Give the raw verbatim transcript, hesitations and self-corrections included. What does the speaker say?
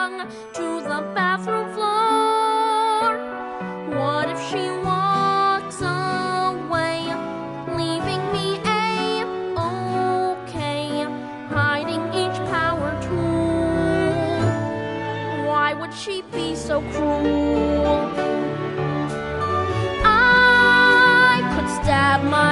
tongue to the bathroom floor? What if she walks away, leaving me A-okay, hiding each power tool? Why would she be so cruel? I could stab my